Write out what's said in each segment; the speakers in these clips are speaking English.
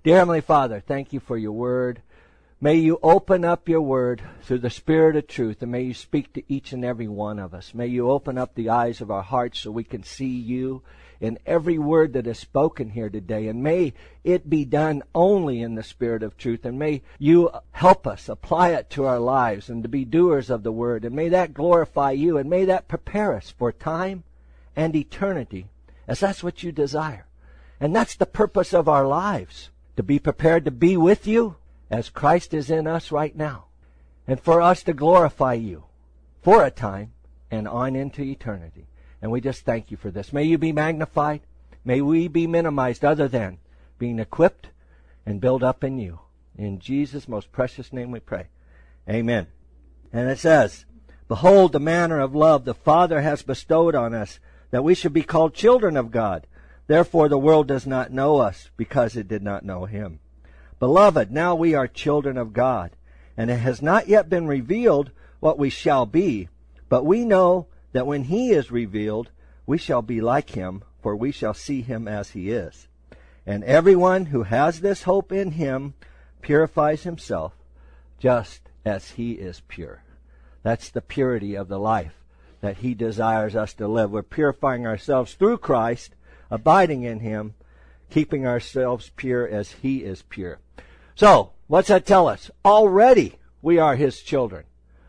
Dear Heavenly Father, thank you for your word. May you open up your word through the Spirit of truth, and may you speak to each and every one of us. May you open up the eyes of our hearts so we can see you in every word that is spoken here today. And may it be done only in the Spirit of truth. And may you help us apply it to our lives and to be doers of the word. And may that glorify you. And may that prepare us for time and eternity, as that's what you desire. And that's the purpose of our lives, to be prepared to be with you as Christ is in us right now, and for us to glorify you for a time and on into eternity. And we just thank you for this. May you be magnified. May we be minimized other than being equipped and built up in you. In Jesus' most precious name we pray. Amen. And it says, behold the manner of love the Father has bestowed on us, that we should be called children of God. Therefore the world does not know us, because it did not know him. Beloved, now we are children of God, and it has not yet been revealed what we shall be, but we know that when he is revealed, we shall be like him, for we shall see him as he is. And everyone who has this hope in him purifies himself just as he is pure. That's the purity of the life that he desires us to live. We're purifying ourselves through Christ, abiding in him, keeping ourselves pure as he is pure. So, what's that tell us? Already we are his children.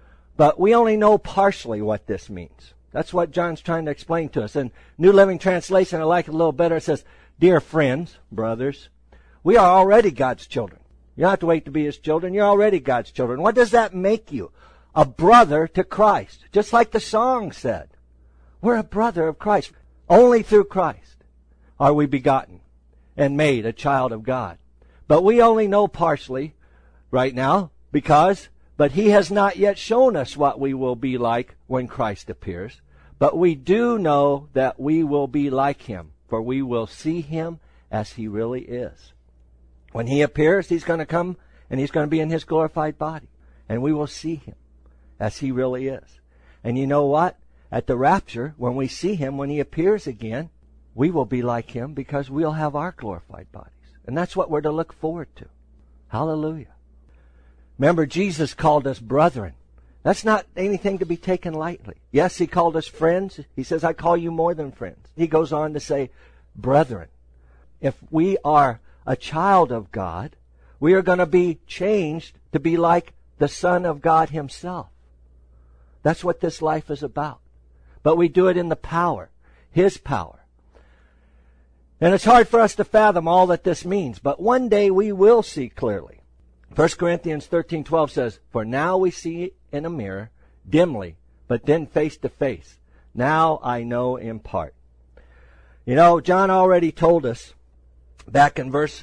But we only know partially what this means. That's what John's trying to explain to us. In New Living Translation, I like it a little better. It says, dear friends, brothers, we are already God's children. You don't have to wait to be his children. You're already God's children. What does that make you? A brother to Christ. Just like the song said. We're a brother of Christ. Only through Christ are we begotten and made a child of God. But we only know partially right now but he has not yet shown us what we will be like when Christ appears. But we do know that we will be like him, for we will see him as he really is. When he appears, he's going to come and he's going to be in his glorified body. And we will see him as he really is. And you know what? At the rapture, when we see him, when he appears again, we will be like him because we'll have our glorified bodies. And that's what we're to look forward to. Hallelujah. Remember, Jesus called us brethren. That's not anything to be taken lightly. Yes, he called us friends. He says, I call you more than friends. He goes on to say, brethren. If we are a child of God, we are going to be changed to be like the Son of God himself. That's what this life is about. But we do it in the power, his power. And it's hard for us to fathom all that this means, but one day we will see clearly. 1 Corinthians 13:12 says, for now we see in a mirror, dimly, but then face to face. Now I know in part. You know, John already told us back in verse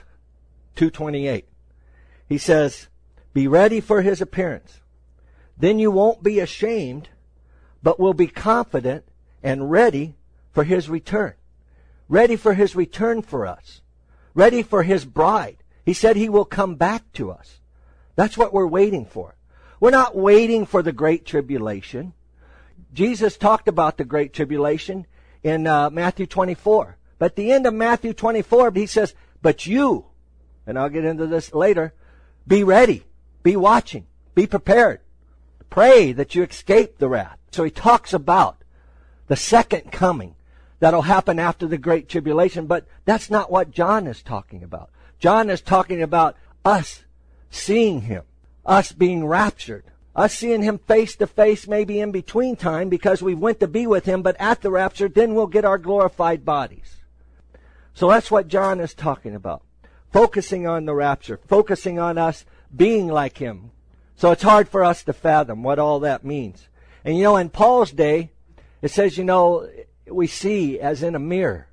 2:28. He says, be ready for his appearance. Then you won't be ashamed, but will be confident and ready for his return. Ready for his return for us. Ready for his bride. He said he will come back to us. That's what we're waiting for. We're not waiting for the Great Tribulation. Jesus talked about the Great Tribulation in Matthew 24. But at the end of Matthew 24, he says, but you, and I'll get into this later, be ready, be watching, be prepared. Pray that you escape the wrath. So he talks about the second coming that'll happen after the Great Tribulation, but that's not what John is talking about. John is talking about us seeing him, us being raptured, us seeing him face to face, maybe in between time because we went to be with him, but at the rapture, then we'll get our glorified bodies. So that's what John is talking about. Focusing on the rapture, focusing on us being like him. So it's hard for us to fathom what all that means. And you know, in Paul's day, it says, you know, we see as in a mirror.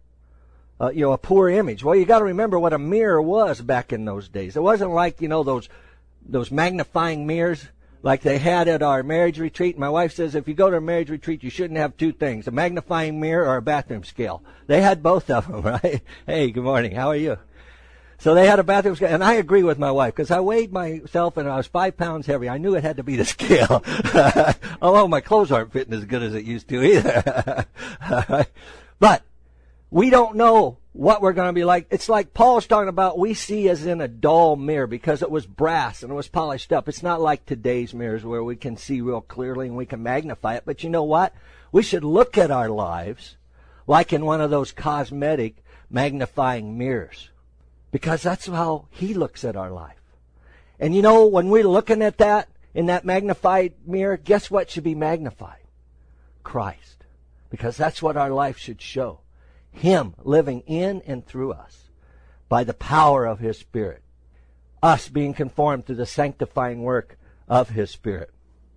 A poor image. Well, you got to remember what a mirror was back in those days. It wasn't like, those magnifying mirrors like they had at our marriage retreat. My wife says if you go to a marriage retreat, you shouldn't have two things, a magnifying mirror or a bathroom scale. They had both of them, right? Hey, good morning. How are you? So they had a bathroom scale, and I agree with my wife because I weighed myself and I was 5 pounds heavy. I knew it had to be the scale. Although my clothes aren't fitting as good as it used to either. But We don't know what we're going to be like. It's like Paul's talking about, we see as in a dull mirror because it was brass and it was polished up. It's not like today's mirrors where we can see real clearly and we can magnify it. But you know what? We should look at our lives like in one of those cosmetic magnifying mirrors, because that's how he looks at our life. And you know, when we're looking at that in that magnified mirror, guess what should be magnified? Christ. Because that's what our life should show. Him living in and through us by the power of His Spirit. Us being conformed to the sanctifying work of His Spirit.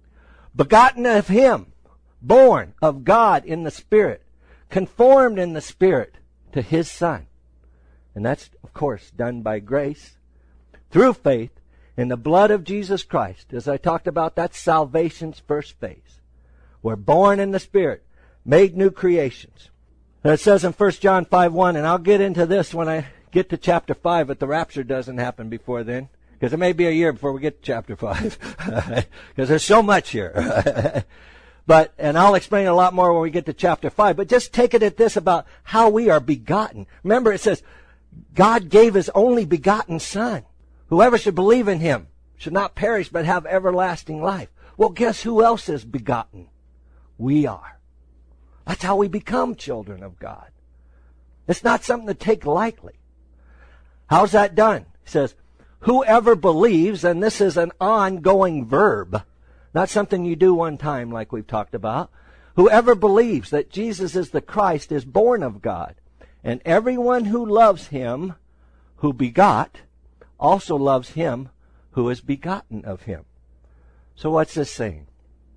Begotten of Him, born of God in the Spirit, conformed in the Spirit to His Son. And that's, of course, done by grace, through faith, in the blood of Jesus Christ. As I talked about, that's salvation's first phase. We're born in the Spirit, made new creations. And it says in 1 John 5:1, and I'll get into this when I get to chapter 5, but the rapture doesn't happen before then, because it may be a year before we get to chapter 5, because there's so much here. And I'll explain a lot more when we get to chapter 5, but just take it at this about how we are begotten. Remember, it says, God gave His only begotten Son. Whoever should believe in Him should not perish but have everlasting life. Well, guess who else is begotten? We are. That's how we become children of God. It's not something to take lightly. How's that done? He says, whoever believes, and this is an ongoing verb, not something you do one time like we've talked about. Whoever believes that Jesus is the Christ is born of God. And everyone who loves Him who begot also loves Him who is begotten of Him. So what's this saying?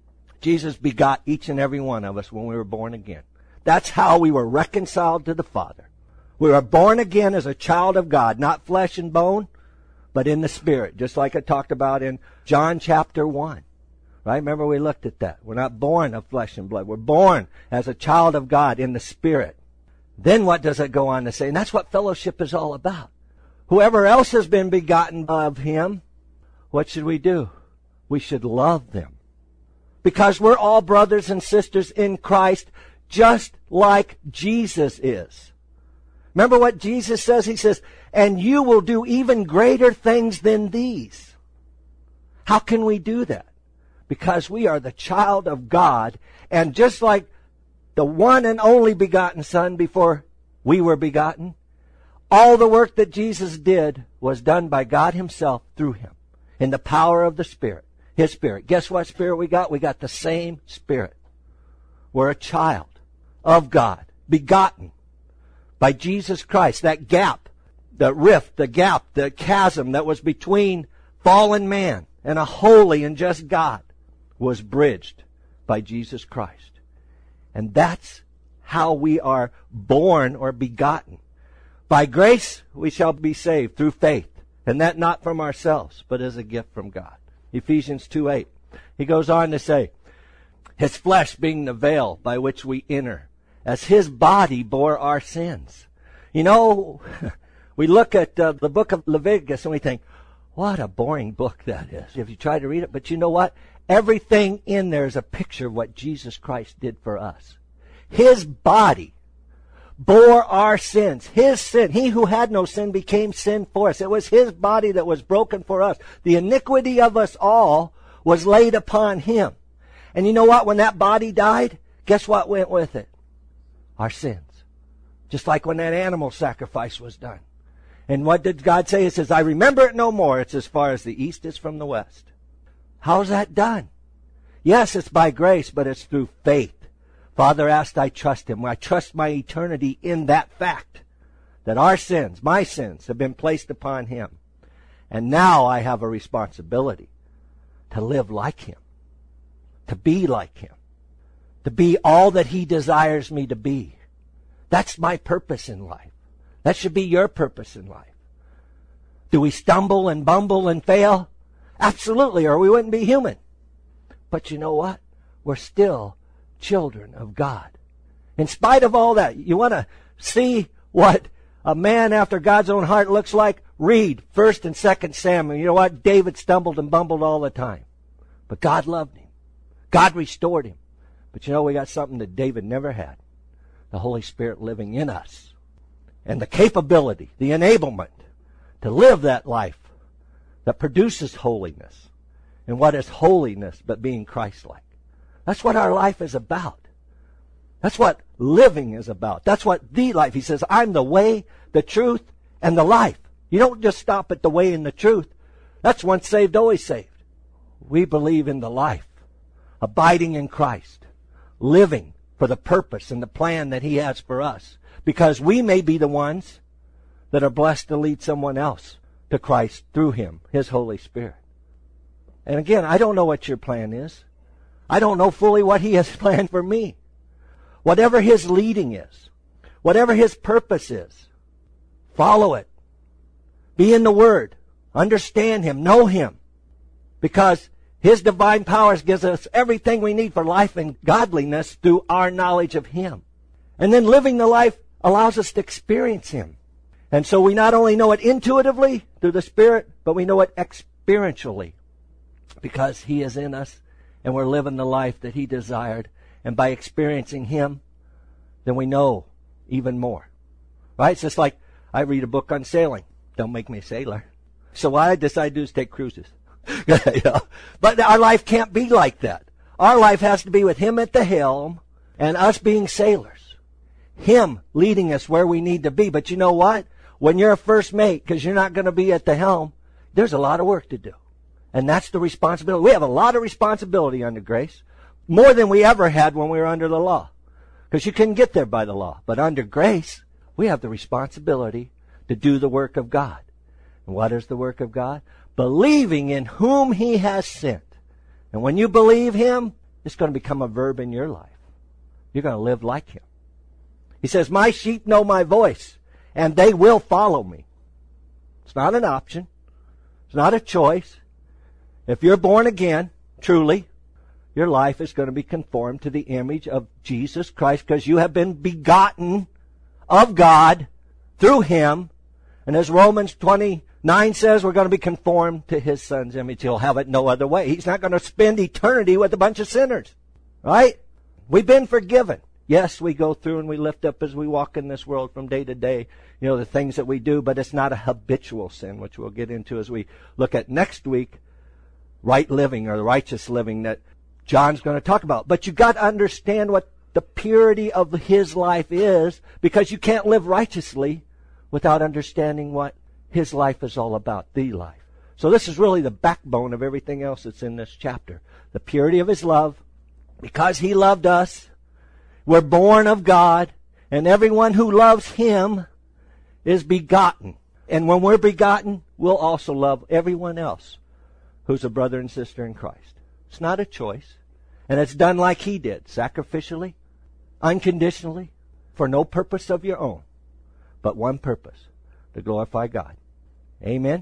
Jesus begot each and every one of us when we were born again. That's how we were reconciled to the Father. We were born again as a child of God, not flesh and bone, but in the Spirit, just like I talked about in John chapter 1. Right? Remember we looked at that. We're not born of flesh and blood. We're born as a child of God in the Spirit. Then what does it go on to say? And that's what fellowship is all about. Whoever else has been begotten of Him, what should we do? We should love them. Because we're all brothers and sisters in Christ, just like Jesus is. Remember what Jesus says? He says, and you will do even greater things than these. How can we do that? Because we are the child of God, and just like the one and only begotten Son before we were begotten, all the work that Jesus did was done by God Himself through Him, in the power of the Spirit. His Spirit. Guess what Spirit we got? We got the same Spirit. We're a child of God, begotten by Jesus Christ. That gap, the rift, the gap, the chasm that was between fallen man and a holy and just God was bridged by Jesus Christ. And that's how we are born or begotten. By grace we shall be saved through faith, and that not from ourselves, but as a gift from God. Ephesians 2:8. He goes on to say, His flesh being the veil by which we enter, as His body bore our sins. You know, we look at the book of Leviticus and we think, what a boring book that is, if you try to read it. But you know what? Everything in there is a picture of what Jesus Christ did for us. His body bore our sins. His sin. He who had no sin became sin for us. It was His body that was broken for us. The iniquity of us all was laid upon Him. And you know what? When that body died, guess what went with it? Our sins. Just like when that animal sacrifice was done. And what did God say? He says, I remember it no more. It's as far as the east is from the west. How's that done? Yes, it's by grace, but it's through faith. Father asked, I trust Him. I trust my eternity in that fact, that our sins, my sins, have been placed upon Him. And now I have a responsibility to live like Him, to be like Him, to be all that He desires me to be. That's my purpose in life. That should be your purpose in life. Do we stumble and bumble and fail? Absolutely, or we wouldn't be human. But you know what? We're still children of God. In spite of all that, you want to see what a man after God's own heart looks like? Read 1st and 2nd Samuel. You know what? David stumbled and bumbled all the time. But God loved him. God restored him. But you know, we got something that David never had. The Holy Spirit living in us. and the capability, the enablement to live that life that produces holiness. And what is holiness but being Christ-like? That's what our life is about. That's what living is about. That's what the life. He says, I'm the way, the truth, and the life. You don't just stop at the way and the truth. That's once saved, always saved. We believe in the life, abiding in Christ, living for the purpose and the plan that He has for us, because we may be the ones that are blessed to lead someone else to Christ through Him, His Holy Spirit. And again, I don't know what your plan is. I don't know fully what He has planned for me. Whatever His leading is, whatever His purpose is, follow it. Be in the Word. Understand Him. Know Him. Because His divine powers gives us everything we need for life and godliness through our knowledge of Him. And then living the life allows us to experience Him. And so we not only know it intuitively through the Spirit, but we know it experientially because He is in us and we're living the life that He desired. And by experiencing Him, then we know even more. Right? It's just like I read a book on sailing. Don't make me a sailor. So what I decide to do is take cruises. But our life can't be like that. Our life has to be with Him at the helm and us being sailors. Him leading us where we need to be. But you know what? When you're a first mate, because you're not going to be at the helm, there's a lot of work to do. And that's the responsibility. We have a lot of responsibility under grace. More than we ever had when we were under the law. Because you couldn't get there by the law. But under grace, we have the responsibility to do the work of God. And what is the work of God? Believing in whom He has sent. And when you believe Him, it's going to become a verb in your life. You're going to live like Him. He says, my sheep know my voice, and they will follow me. It's not an option. It's not a choice. If you're born again, truly, your life is going to be conformed to the image of Jesus Christ because you have been begotten of God through Him. And as Romans 29 says, we're going to be conformed to His Son's image. He'll have it no other way. He's not going to spend eternity with a bunch of sinners. Right? We've been forgiven. Yes, we go through and we lift up as we walk in this world from day to day, the things that we do, but it's not a habitual sin, which we'll get into as we look at next week, right living or righteous living that John's going to talk about. But you got to understand what the purity of His life is, because you can't live righteously without understanding what His life is all about, the life. So this is really the backbone of everything else that's in this chapter. The purity of His love, because He loved us. We're born of God, and everyone who loves Him is begotten. And when we're begotten, we'll also love everyone else who's a brother and sister in Christ. It's not a choice. And it's done like He did, sacrificially, unconditionally, for no purpose of your own, but one purpose, to glorify God. Amen?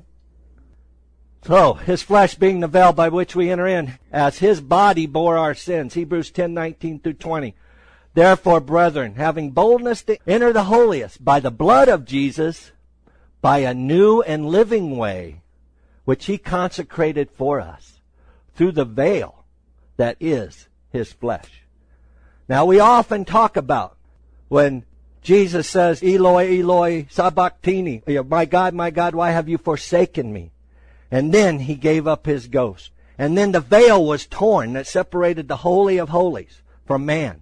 So, His flesh being the veil by which we enter in, as His body bore our sins. Hebrews 10:19 through 20. Therefore, brethren, having boldness to enter the holiest by the blood of Jesus, by a new and living way, which He consecrated for us, through the veil that is His flesh. Now, we often talk about when Jesus says, Eloi, Eloi, sabachthani, my God, why have you forsaken me? And then He gave up His ghost. And then the veil was torn that separated the Holy of Holies from man.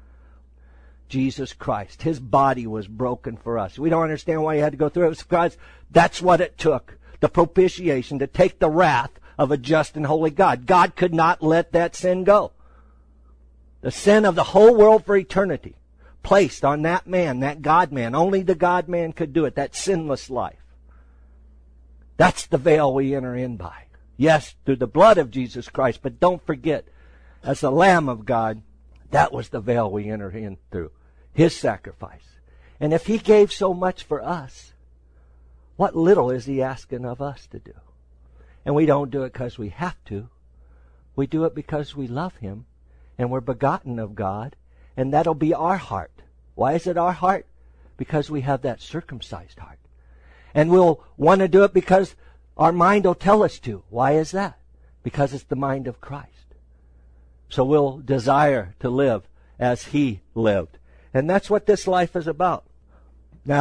Jesus Christ, His body was broken for us. We don't understand why He had to go through it. Because that's what it took. The propitiation to take the wrath of a just and holy God. God could not let that sin go. The sin of the whole world for eternity placed on that man, that God-man. Only the God-man could do it, that sinless life. That's the veil we enter in by. Yes, through the blood of Jesus Christ, but don't forget, as the Lamb of God, that was the veil we enter in through. His sacrifice. And if He gave so much for us, what little is He asking of us to do? And we don't do it because we have to. We do it because we love Him and we're begotten of God, and that'll be our heart. Why is it our heart? Because we have that circumcised heart. And we'll want to do it because our mind will tell us to. Why is that? Because it's the mind of Christ. So we'll desire to live as He lived. And that's what this life is about. Now,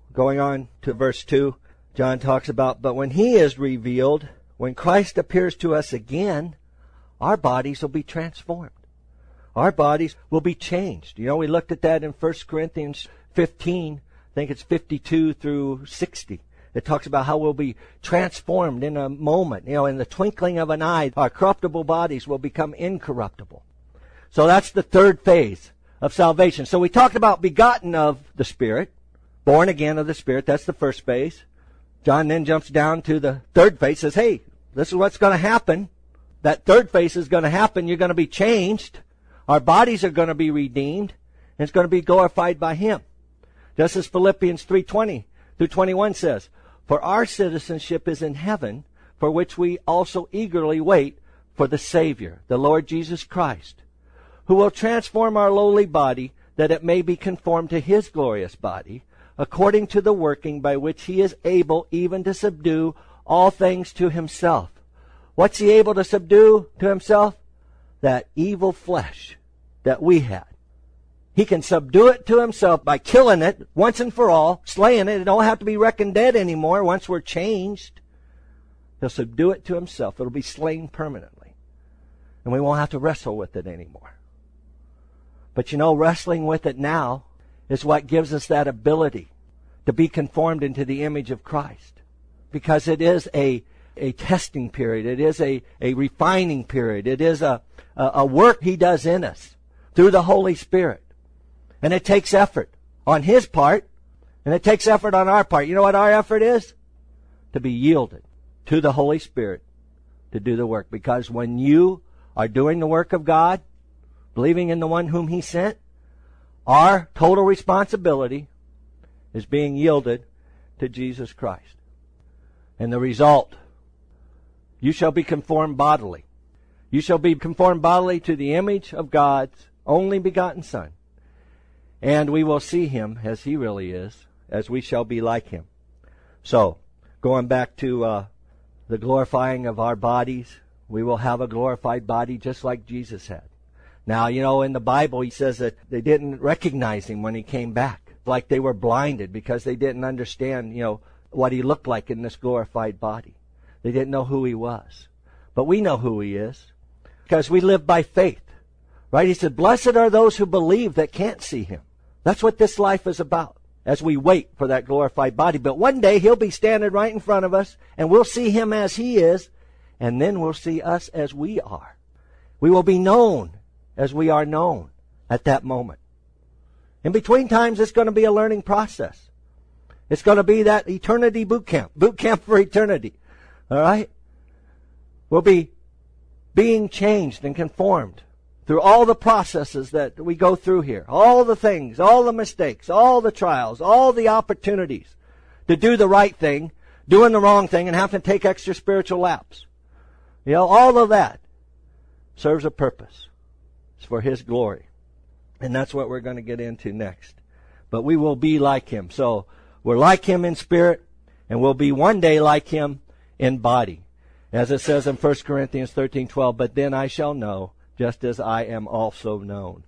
going on to verse 2, John talks about, but when he is revealed, when Christ appears to us again, our bodies will be transformed. Our bodies will be changed. You know, we looked at that in 1 Corinthians 15, I think it's 52 through 60. It talks about how we'll be transformed in a moment. You know, in the twinkling of an eye, our corruptible bodies will become incorruptible. So that's the third phase of salvation. So we talked about begotten of the Spirit, born again of the Spirit. That's the first phase. John then jumps down to the third phase, says, hey, this is what's going to happen. That third phase is going to happen. You're going to be changed. Our bodies are going to be redeemed. And it's going to be glorified by Him. Just as Philippians 3:20 through 21 says, for our citizenship is in heaven, for which we also eagerly wait for the Savior, the Lord Jesus Christ, who will transform our lowly body, that it may be conformed to His glorious body, according to the working by which He is able even to subdue all things to Himself. What's He able to subdue to Himself? That evil flesh that we had. He can subdue it to Himself by killing it once and for all, slaying it. It don't have to be reckoned dead anymore once we're changed. He'll subdue it to Himself. It'll be slain permanently. And we won't have to wrestle with it anymore. But you know, wrestling with it now is what gives us that ability to be conformed into the image of Christ. Because it is a testing period. It is a refining period. It is a work He does in us through the Holy Spirit. And it takes effort on His part, and it takes effort on our part. You know what our effort is? To be yielded to the Holy Spirit to do the work. Because when you are doing the work of God, believing in the one whom He sent, our total responsibility is being yielded to Jesus Christ. And the result, you shall be conformed bodily. You shall be conformed bodily to the image of God's only begotten Son. And we will see Him as He really is, as we shall be like Him. So, going back to the glorifying of our bodies, we will have a glorified body just like Jesus had. Now, you know, in the Bible, He says that they didn't recognize Him when He came back. Like they were blinded because they didn't understand, you know, what He looked like in this glorified body. They didn't know who He was. But we know who He is because we live by faith. Right? He said, blessed are those who believe that can't see Him. That's what this life is about as we wait for that glorified body. But one day He'll be standing right in front of us and we'll see Him as He is, and then we'll see us as we are. We will be known as we are known at that moment. In between times, it's going to be a learning process. It's going to be that eternity boot camp for eternity. All right? We'll be being changed and conformed through all the processes that we go through here. All the things, all the mistakes, all the trials, all the opportunities to do the right thing, doing the wrong thing, and having to take extra spiritual laps. You know, all of that serves a purpose. It's for His glory. And that's what we're going to get into next. But we will be like Him. So we're like Him in spirit, and we'll be one day like Him in body. As it says in 1 Corinthians 13:12, but then I shall know, just as I am also known.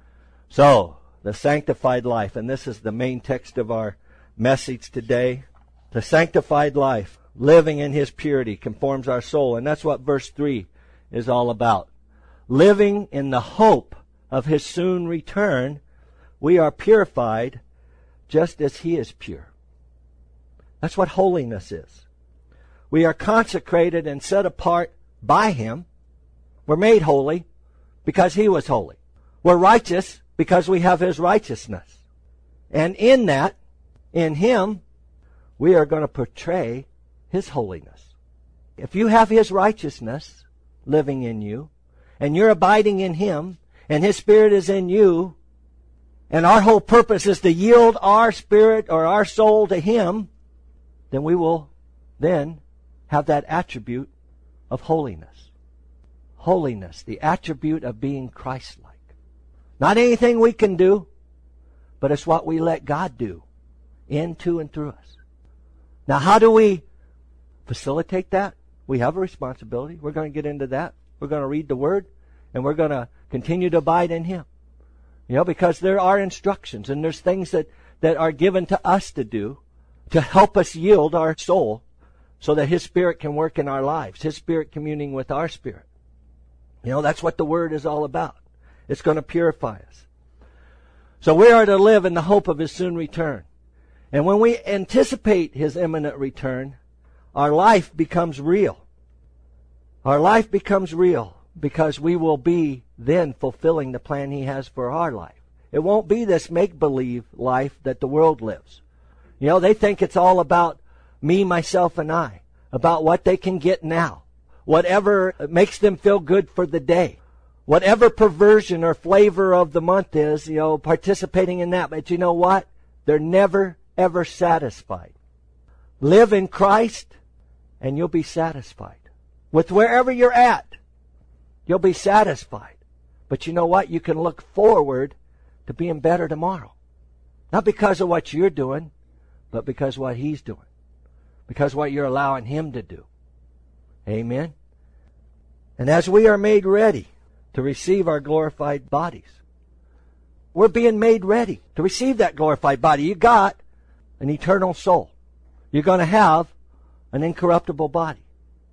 So, the sanctified life, and this is the main text of our message today. The sanctified life, living in His purity, conforms our soul. And that's what verse 3 is all about. Living in the hope of His soon return, we are purified just as He is pure. That's what holiness is. We are consecrated and set apart by Him. We're made holy because He was holy. We're righteous because we have His righteousness. And in that, in Him, we are going to portray His holiness. If you have His righteousness living in you, and you're abiding in Him, and His Spirit is in you, and our whole purpose is to yield our spirit or our soul to Him, then we will then have that attribute of holiness. Holiness, the attribute of being Christ-like. Not anything we can do, but it's what we let God do in, to, and through us. Now, how do we facilitate that? We have a responsibility. We're going to get into that. We're going to read the Word, and we're going to continue to abide in Him. You know, because there are instructions, and there's things that are given to us to do to help us yield our soul so that His Spirit can work in our lives, His Spirit communing with our spirit. You know, that's what the Word is all about. It's going to purify us. So we are to live in the hope of His soon return. And when we anticipate His imminent return, our life becomes real. Our life becomes real because we will be then fulfilling the plan He has for our life. It won't be this make-believe life that the world lives. You know, they think it's all about me, myself, and I, about what they can get now, whatever makes them feel good for the day, whatever perversion or flavor of the month is, you know, participating in that. But you know what? They're never, ever satisfied. Live in Christ, and you'll be satisfied. With wherever you're at, you'll be satisfied. But you know what? You can look forward to being better tomorrow. Not because of what you're doing, but because of what He's doing. Because of what you're allowing Him to do. Amen? And as we are made ready to receive our glorified bodies, we're being made ready to receive that glorified body. You got an eternal soul. You're going to have an incorruptible body.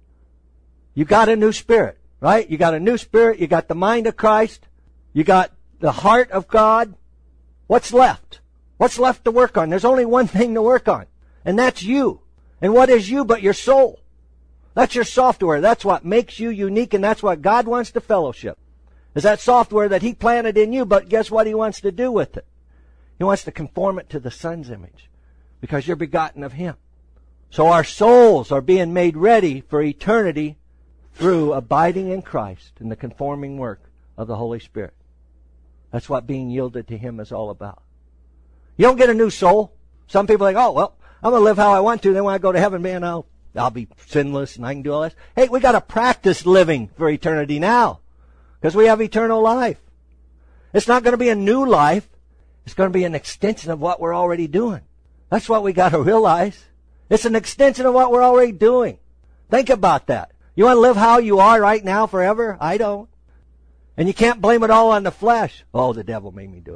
You got a new spirit, right? You got a new spirit. You got the mind of Christ. You got the heart of God. What's left? What's left to work on? There's only one thing to work on, and that's you. And what is you but your soul? That's your software. That's what makes you unique, and that's what God wants to fellowship. Is that software that He planted in you, but guess what He wants to do with it? He wants to conform it to the Son's image, because you're begotten of Him. So our souls are being made ready for eternity through abiding in Christ and the conforming work of the Holy Spirit. That's what being yielded to Him is all about. You don't get a new soul. Some people are like, oh, well, I'm going to live how I want to. Then when I go to heaven, man, I'll be sinless and I can do all this. Hey, we got to practice living for eternity now because we have eternal life. It's not going to be a new life. It's going to be an extension of what we're already doing. That's what we got to realize. It's an extension of what we're already doing. Think about that. You want to live how you are right now forever? I don't. And you can't blame it all on the flesh. Oh, the devil made me do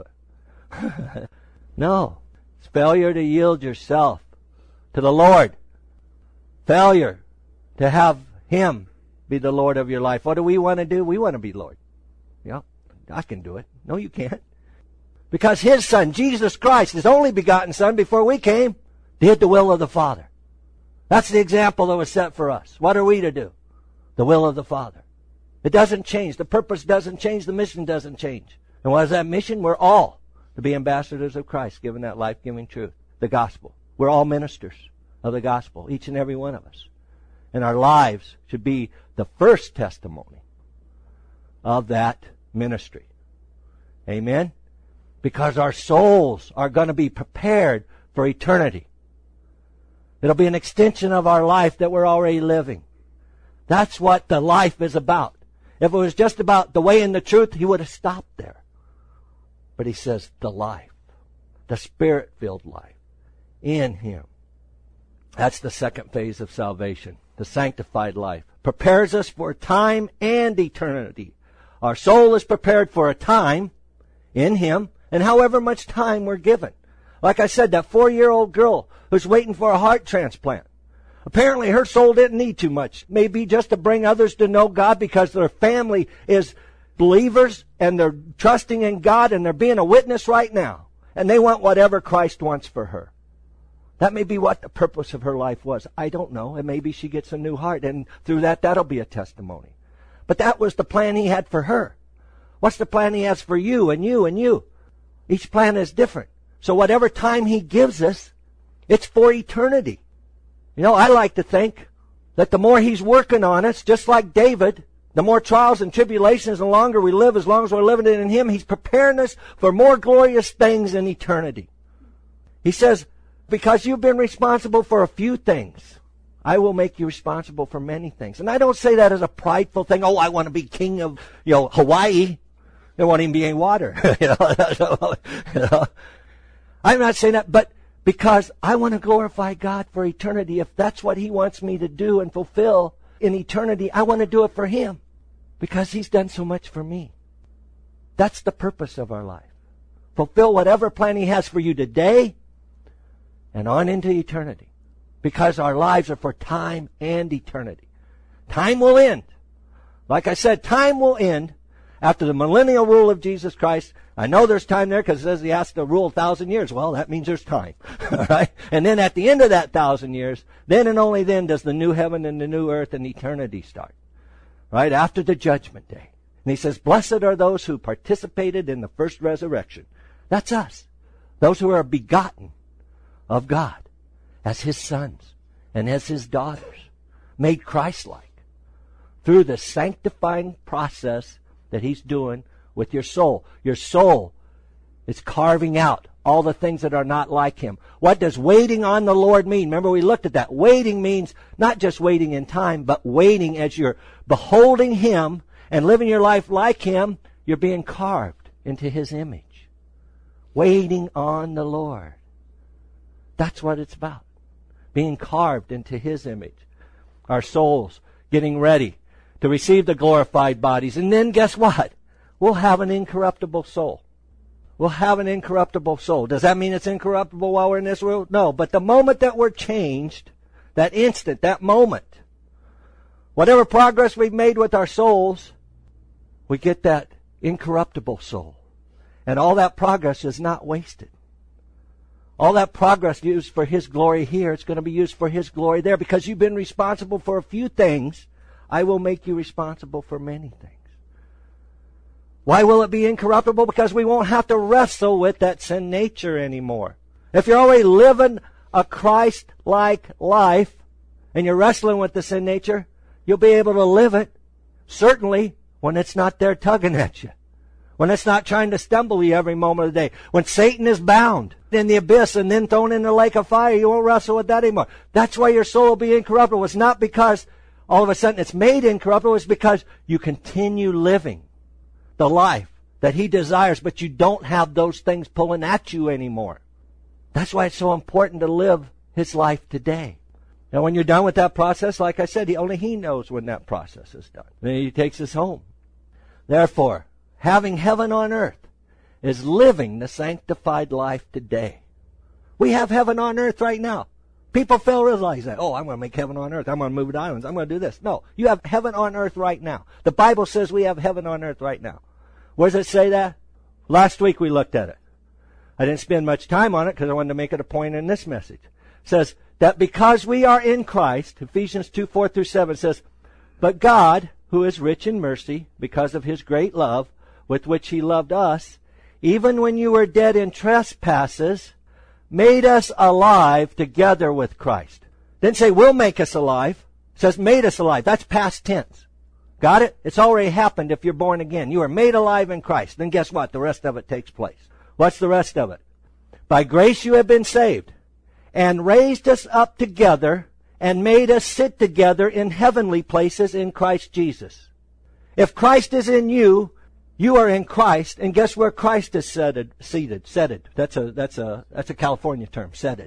it. No. It's failure to yield yourself to the Lord. Failure to have Him be the Lord of your life. What do we want to do? We want to be Lord. Yeah, I can do it. No, you can't. Because His Son, Jesus Christ, His only begotten Son, before we came, did the will of the Father. That's the example that was set for us. What are we to do? The will of the Father. It doesn't change. The purpose doesn't change. The mission doesn't change. And what is that mission? We're all to be ambassadors of Christ, giving that life-giving truth, the gospel. We're all ministers of the gospel, each and every one of us. And our lives should be the first testimony of that ministry. Amen? Because our souls are going to be prepared for eternity. It'll be an extension of our life that we're already living. That's what the life is about. If it was just about the way and the truth, He would have stopped there. But He says the life, the Spirit-filled life in Him. That's the second phase of salvation, the sanctified life. Prepares us for time and eternity. Our soul is prepared for a time in Him, and however much time we're given. Like I said, that 4-year-old girl who's waiting for a heart transplant. Apparently her soul didn't need too much. Maybe just to bring others to know God because their family is believers and they're trusting in God and they're being a witness right now. And they want whatever Christ wants for her. That may be what the purpose of her life was. I don't know. And maybe she gets a new heart and through that, that'll be a testimony. But that was the plan He had for her. What's the plan He has for you and you and you? Each plan is different. So whatever time He gives us, it's for eternity. You know, I like to think that the more He's working on us, just like David, the more trials and tribulations, the longer we live, as long as we're living in Him, He's preparing us for more glorious things in eternity. He says, because you've been responsible for a few things, I will make you responsible for many things. And I don't say that as a prideful thing. Oh, I want to be king of, Hawaii. There won't even be any water. I'm not saying that, but because I want to glorify God for eternity. If that's what He wants me to do and fulfill in eternity, I want to do it for Him because He's done so much for me. That's the purpose of our life. Fulfill whatever plan He has for you today and on into eternity. Because our lives are for time and eternity. Time will end. Like I said, time will end after the millennial rule of Jesus Christ. I know there's time there because it says he has to rule 1,000 years. Well, that means there's time. All right? And then at the end of that 1,000 years, then and only then does the new heaven and the new earth and eternity start. Right? After the judgment day. And he says, blessed are those who participated in the first resurrection. That's us. Those who are begotten of God as his sons and as his daughters, made Christ-like through the sanctifying process that he's doing with your soul. Your soul is carving out all the things that are not like him. What does waiting on the Lord mean? Remember, we looked at that. Waiting means not just waiting in time, but waiting as you're beholding him and living your life like him. You're being carved into his image. Waiting on the Lord. That's what it's about. Being carved into his image. Our souls getting ready to receive the glorified bodies. And then guess what? We'll have an incorruptible soul. We'll have an incorruptible soul. Does that mean it's incorruptible while we're in this world? No. But the moment that we're changed, that instant, that moment, whatever progress we've made with our souls, we get that incorruptible soul. And all that progress is not wasted. All that progress used for his glory here, it's going to be used for his glory there. Because you've been responsible for a few things, I will make you responsible for many things. Why will it be incorruptible? Because we won't have to wrestle with that sin nature anymore. If you're already living a Christ-like life and you're wrestling with the sin nature, you'll be able to live it, certainly, when it's not there tugging at you. When it's not trying to stumble you every moment of the day. When Satan is bound in the abyss and then thrown in the lake of fire, you won't wrestle with that anymore. That's why your soul will be incorruptible. It's not because all of a sudden it's made incorruptible. It's because you continue living the life that he desires, but you don't have those things pulling at you anymore. That's why it's so important to live his life today. Now, when you're done with that process, like I said, only he knows when that process is done. Then he takes us home. Therefore, having heaven on earth is living the sanctified life today. We have heaven on earth right now. People fail to realize that. Oh, I'm going to make heaven on earth. I'm going to move to islands. I'm going to do this. No, you have heaven on earth right now. The Bible says we have heaven on earth right now. Where does it say that? Last week we looked at it. I didn't spend much time on it because I wanted to make it a point in this message. It says that because we are in Christ, Ephesians 2:4-7 says, but God, who is rich in mercy, because of his great love, with which he loved us, even when you were dead in trespasses, made us alive together with Christ. Didn't say will make us alive. It says made us alive. That's past tense. Got it? It's already happened if you're born again. You are made alive in Christ. Then guess what? The rest of it takes place. What's the rest of it? By grace you have been saved, and raised us up together, and made us sit together in heavenly places in Christ Jesus. If Christ is in you, you are in Christ, and guess where Christ is seated? That's a California term, seated.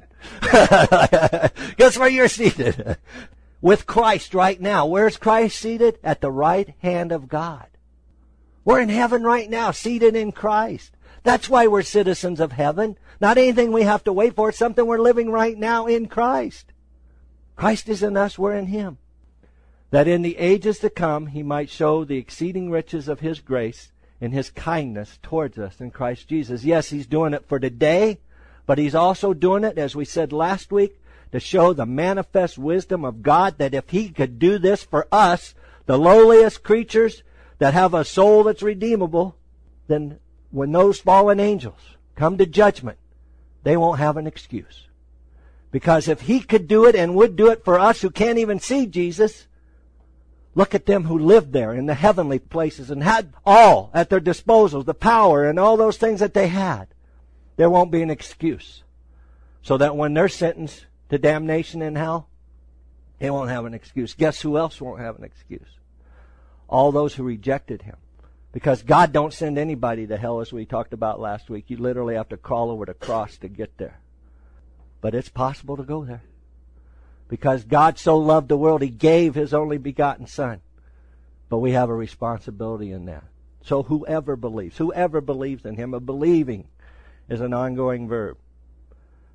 Guess where you're seated? With Christ right now. Where's Christ seated? At the right hand of God. We're in heaven right now, seated in Christ. That's why we're citizens of heaven. Not anything we have to wait for. It's something we're living right now in Christ. Christ is in us, we're in him. That in the ages to come he might show the exceeding riches of his grace in his kindness towards us in Christ Jesus. Yes, he's doing it for today, but he's also doing it, as we said last week, to show the manifest wisdom of God, that if he could do this for us, the lowliest creatures that have a soul that's redeemable, then when those fallen angels come to judgment, they won't have an excuse. Because if he could do it and would do it for us who can't even see Jesus, look at them who lived there in the heavenly places and had all at their disposal, the power and all those things that they had. There won't be an excuse. So that when they're sentenced to damnation in hell, they won't have an excuse. Guess who else won't have an excuse? All those who rejected him. Because God don't send anybody to hell, as we talked about last week. You literally have to crawl over the cross to get there. But it's possible to go there. Because God so loved the world, he gave his only begotten Son. But we have a responsibility in that. So whoever believes in him, a believing is an ongoing verb.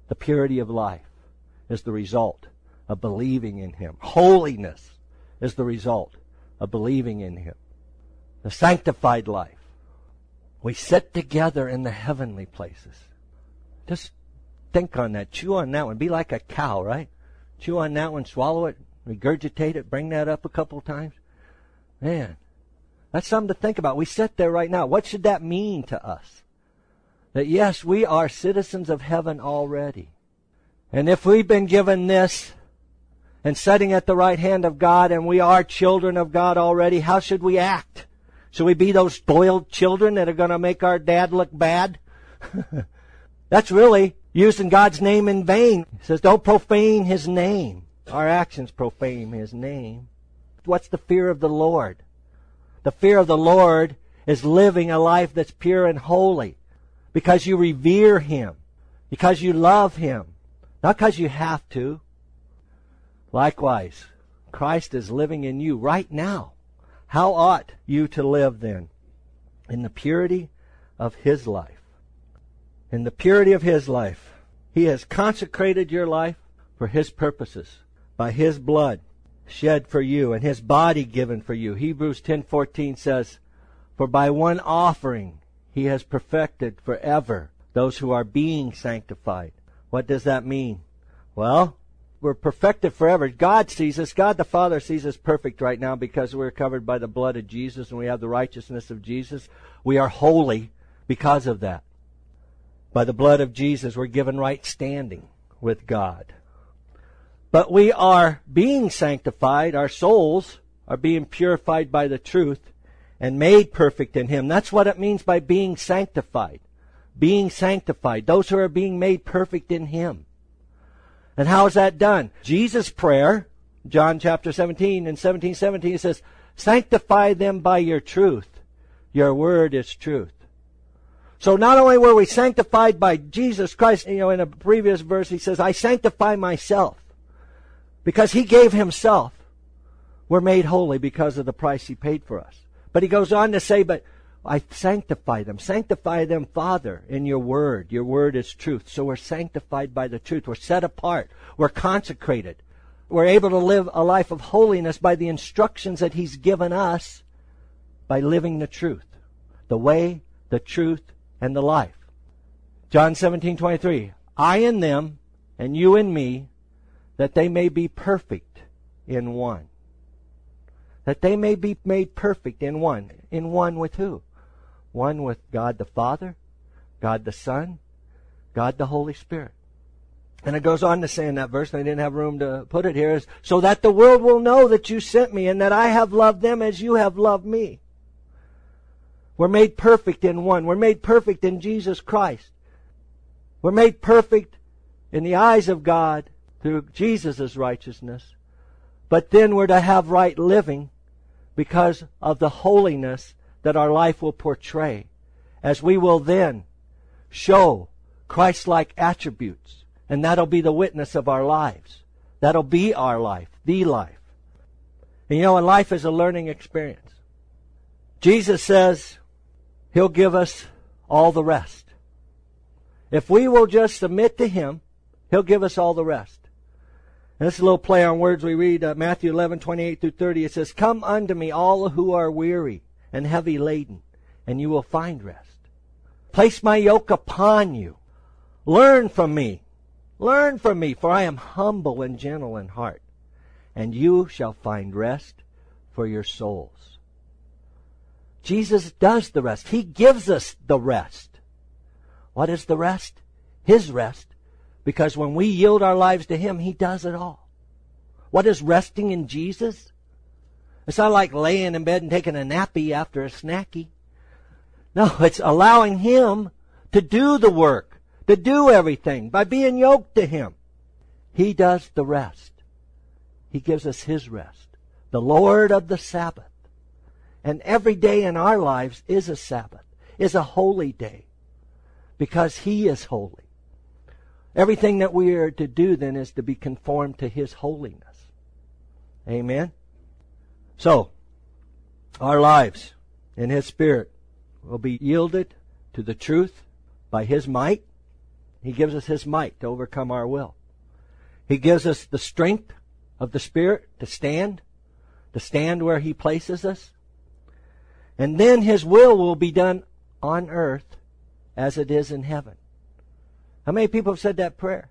The purity of life is the result of believing in Him. Holiness is the result of believing in Him. The sanctified life. We sit together in the heavenly places. Just think on that. Chew on that one. Be like a cow, right? Chew on that one, swallow it, regurgitate it, bring that up a couple times. Man, that's something to think about. We sit there right now. What should that mean to us? That yes, we are citizens of heaven already. And if we've been given this and sitting at the right hand of God and we are children of God already, how should we act? Should we be those spoiled children that are going to make our dad look bad? That's really using God's name in vain. He says, don't profane His name. Our actions profane His name. What's the fear of the Lord? The fear of the Lord is living a life that's pure and holy because you revere Him, because you love Him, not because you have to. Likewise, Christ is living in you right now. How ought you to live then? In the purity of His life. In the purity of His life. He has consecrated your life for His purposes by His blood shed for you and His body given for you. Hebrews 10:14 says, for by one offering He has perfected forever those who are being sanctified. What does that mean? Well, we're perfected forever. God sees us. God the Father sees us perfect right now because we're covered by the blood of Jesus and we have the righteousness of Jesus. We are holy because of that. By the blood of Jesus, we're given right standing with God. But we are being sanctified. Our souls are being purified by the truth and made perfect in Him. That's what it means by being sanctified. Being sanctified. Those who are being made perfect in Him. And how is that done? Jesus' prayer, John chapter 17 and 17:17 says, sanctify them by your truth. Your word is truth. So not only were we sanctified by Jesus Christ, in a previous verse he says, I sanctify myself. Because He gave Himself. We're made holy because of the price He paid for us. But he goes on to say, but I sanctify them. Sanctify them, Father, in your word. Your word is truth. So we're sanctified by the truth. We're set apart. We're consecrated. We're able to live a life of holiness by the instructions that He's given us by living the truth. The way, the truth, and the life. John 17:23. I in them, and you in me, that they may be perfect in one. That they may be made perfect in one. In one with who? One with God the Father, God the Son, God the Holy Spirit. And it goes on to say in that verse, and I didn't have room to put it here, is, so that the world will know that you sent me and that I have loved them as you have loved me. We're made perfect in one. We're made perfect in Jesus Christ. We're made perfect in the eyes of God through Jesus' righteousness. But then we're to have right living because of the holiness that our life will portray, as we will then show Christ-like attributes, and that'll be the witness of our lives. That'll be our life, the life. And and life is a learning experience. Jesus says He'll give us all the rest. If we will just submit to Him, He'll give us all the rest. And this is a little play on words. We read Matthew 11:28-30. It says, come unto me, all who are weary and heavy laden, and you will find rest. Place my yoke upon you. Learn from me. Learn from me, for I am humble and gentle in heart, and you shall find rest for your souls. Jesus does the rest. He gives us the rest. What is the rest? His rest. Because when we yield our lives to Him, He does it all. What is resting in Jesus? It's not like laying in bed and taking a nappy after a snacky. No, it's allowing Him to do the work, to do everything by being yoked to Him. He does the rest. He gives us His rest, the Lord of the Sabbath. And every day in our lives is a Sabbath, is a holy day, because He is holy. Everything that we are to do then is to be conformed to His holiness. Amen? So, our lives in His Spirit will be yielded to the truth by His might, He gives us His might to overcome our will. He gives us the strength of the Spirit to stand where He places us. And then His will be done on earth as it is in heaven. How many people have said that prayer?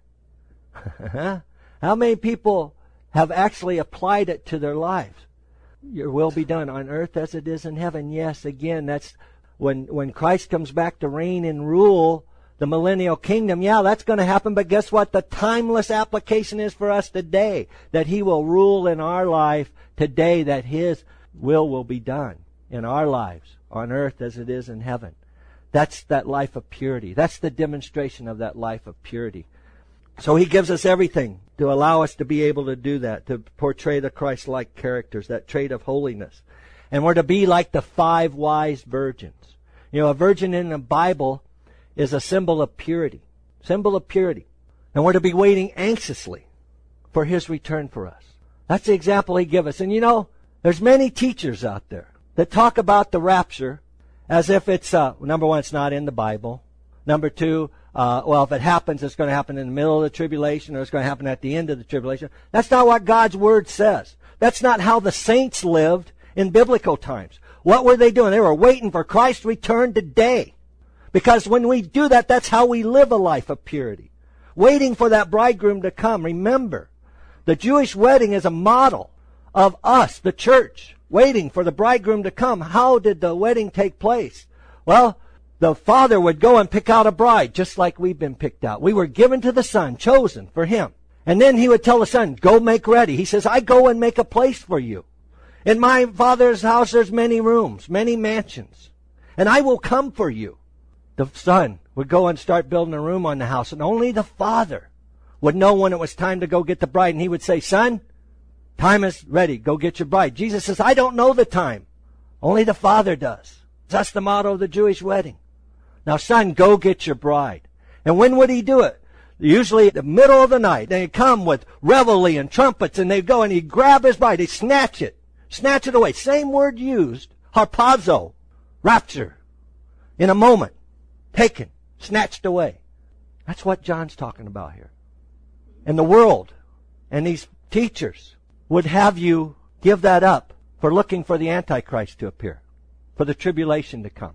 How many people have actually applied it to their lives? Your will be done on earth as it is in heaven. Yes, again, that's when Christ comes back to reign and rule the millennial kingdom. Yeah, that's going to happen, but guess what? The timeless application is for us today, that He will rule in our life today, that His will be done in our lives on earth as it is in heaven. That's that life of purity. That's the demonstration of that life of purity. So He gives us everything to allow us to be able to do that, to portray the Christ-like characters, that trait of holiness. And we're to be like the 5 wise virgins. You know, a virgin in the Bible is a symbol of purity. Symbol of purity. And we're to be waiting anxiously for His return for us. That's the example He gives us. And you know, there's many teachers out there that talk about the rapture as if it's, number one, it's not in the Bible. Number two, well, if it happens, it's going to happen in the middle of the tribulation, or it's going to happen at the end of the tribulation. That's not what God's Word says. That's not how the saints lived in biblical times. What were they doing? They were waiting for Christ's return today. Because when we do that, that's how we live a life of purity. Waiting for that bridegroom to come. Remember, the Jewish wedding is a model of us, the church, waiting for the bridegroom to come. How did the wedding take place? Well, the father would go and pick out a bride, just like we've been picked out. We were given to the son, chosen for him. And then he would tell the son, go make ready. He says, I go and make a place for you. In my Father's house there's many rooms, many mansions, and I will come for you. The son would go and start building a room on the house, and only the father would know when it was time to go get the bride. And he would say, son, time is ready. Go get your bride. Jesus says, I don't know the time. Only the Father does. That's the motto of the Jewish wedding. Now, son, go get your bride. And when would he do it? Usually at the middle of the night. They'd come with reveille and trumpets, and they'd go and he'd grab his bride. He'd snatch it away. Same word used, harpazo, rapture. In a moment, taken, snatched away. That's what John's talking about here. And the world and these teachers would have you give that up for looking for the Antichrist to appear, for the tribulation to come.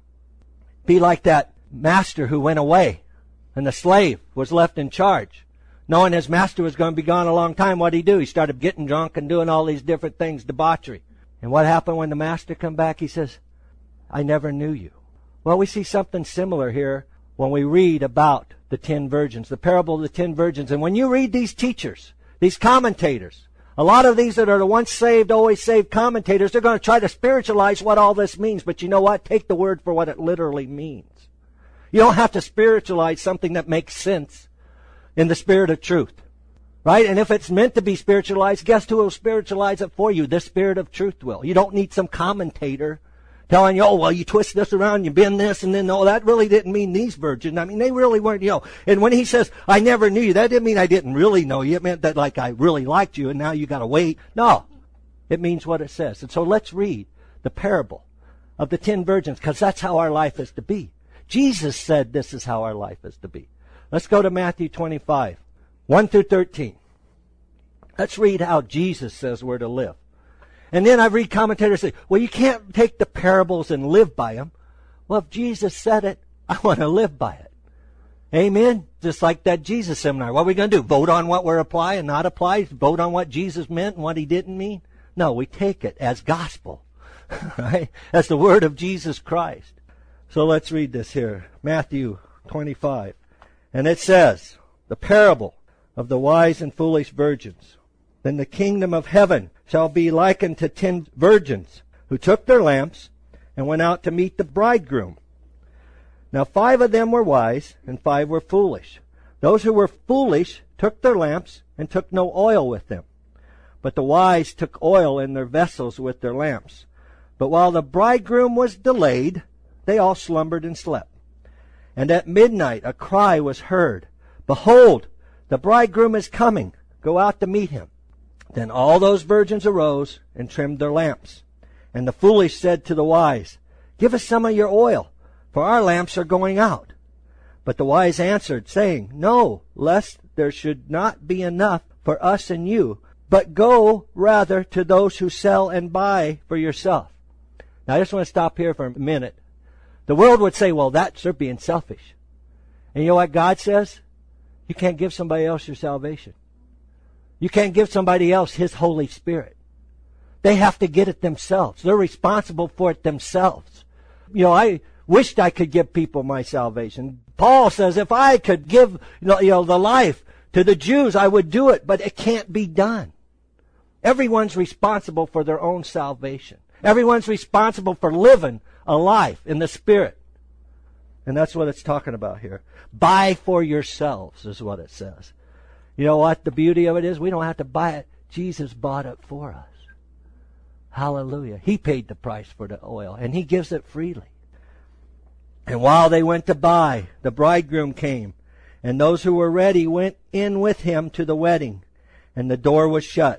Be like that master who went away and the slave was left in charge. Knowing his master was going to be gone a long time, what did he do? He started getting drunk and doing all these different things, debauchery. And what happened when the master come back? He says, I never knew you. Well, we see something similar here when we read about the 10 virgins, the parable of the 10 virgins. And when you read these teachers, these commentators, a lot of these that are the once saved, always saved commentators, they're going to try to spiritualize what all this means. But you know what? Take the word for what it literally means. You don't have to spiritualize something that makes sense in the spirit of truth. Right? And if it's meant to be spiritualized, guess who will spiritualize it for you? The Spirit of truth will. You don't need some commentator telling you, oh, well, you twist this around, you bend this, and then, no, that really didn't mean these virgins. I mean, they really weren't, And when he says, I never knew you, that didn't mean I didn't really know you. It meant that, like, I really liked you, and now you got to wait. No. It means what it says. And so let's read the parable of the 10 virgins, because that's how our life is to be. Jesus said this is how our life is to be. Let's go to Matthew 25, 1 through 13. Let's read how Jesus says we're to live. And then I read commentators say, well, you can't take the parables and live by them. Well, if Jesus said it, I want to live by it. Amen? Just like that Jesus seminar. What are we going to do? Vote on what we're applying and not apply? Vote on what Jesus meant and what he didn't mean? No, we take it as gospel. Right? As the word of Jesus Christ. So let's read this here. Matthew 25. And it says, the parable of the wise and foolish virgins. Then the kingdom of heaven shall be likened to 10 virgins who took their lamps and went out to meet the bridegroom. Now 5 of them were wise and 5 were foolish. Those who were foolish took their lamps and took no oil with them. But the wise took oil in their vessels with their lamps. But while the bridegroom was delayed, they all slumbered and slept. And at midnight a cry was heard, Behold, the bridegroom is coming. Go out to meet him. Then all those virgins arose and trimmed their lamps. And the foolish said to the wise, Give us some of your oil, for our lamps are going out. But the wise answered, saying, No, lest there should not be enough for us and you, but go rather to those who sell and buy for yourself. Now I just want to stop here for a minute. The world would say, well, they're being selfish. And you know what God says? You can't give somebody else your salvation. You can't give somebody else His Holy Spirit. They have to get it themselves. They're responsible for it themselves. You know, I wished I could give people my salvation. Paul says if I could give the life to the Jews, I would do it, but it can't be done. Everyone's responsible for their own salvation. Everyone's responsible for living a life in the Spirit. And that's what it's talking about here. Buy for yourselves is what it says. You know what the beauty of it is? We don't have to buy it. Jesus bought it for us. Hallelujah. He paid the price for the oil, and He gives it freely. And while they went to buy, the bridegroom came, and those who were ready went in with him to the wedding, and the door was shut.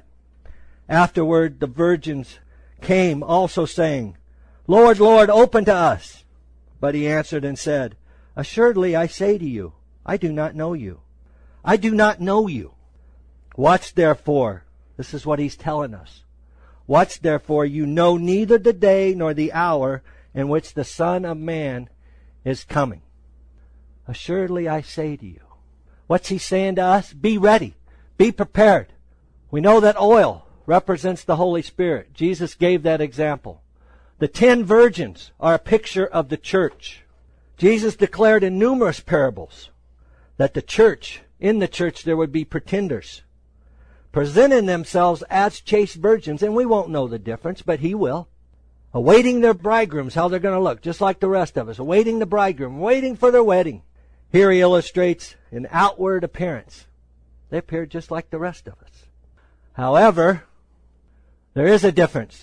Afterward the virgins came also saying, Lord, Lord, open to us. But He answered and said, Assuredly I say to you, I do not know you. I do not know you. Watch therefore. This is what He's telling us. Watch therefore, you know neither the day nor the hour in which the Son of Man is coming. Assuredly I say to you. What's He saying to us? Be ready. Be prepared. We know that oil represents the Holy Spirit. Jesus gave that example. The 10 virgins are a picture of the church. Jesus declared in numerous parables that in the church there would be pretenders, presenting themselves as chaste virgins, and we won't know the difference, but He will. Awaiting their bridegrooms, how they're going to look, just like the rest of us. Awaiting the bridegroom, waiting for their wedding. Here He illustrates an outward appearance. They appear just like the rest of us. However, there is a difference.